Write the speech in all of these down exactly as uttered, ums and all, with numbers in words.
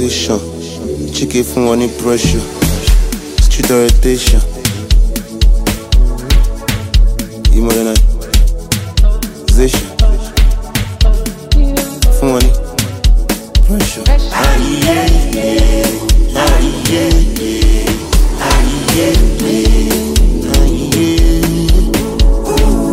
station. Chicken from money pressure. Street orientation. Modernization. For money pressure. Aye, yeah, yeah. Aye, yeah, yeah. Aye, yeah, yeah. Aye, yeah.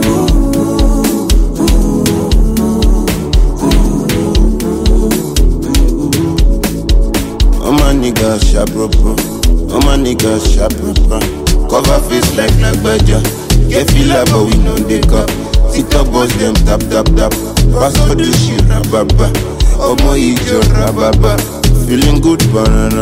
All my niggas sharp, bro. All my niggas sharp, bro. Cover face like like badger. Get feel like but we know they got. TikTok boss them tap tap tap. Pass for the shit rababa. Omo ijo rababa. Feeling good banana.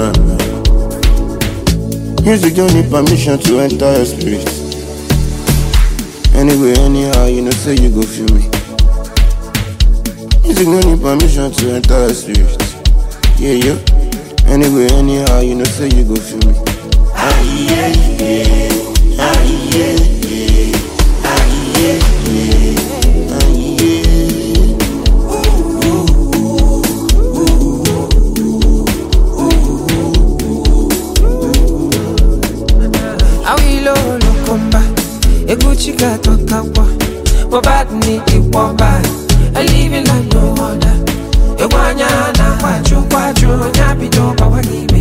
Music don't need permission to enter your spirit. Anyway, anyhow, you know say you go feel me. Music don't need permission to enter your spirit. Yeah, yeah. Anyway, anyhow, you know say you go feel me. Ah yeah, yeah. Ah yeah, yeah. Ah yeah, yeah. Ah yeah. Ooh, ooh, ooh. Awilo lokomba, eguchika tokawa. Bobad ni iwamba, I live like no other. Ewanya na kwachu kwachu, nyapi doba wagi.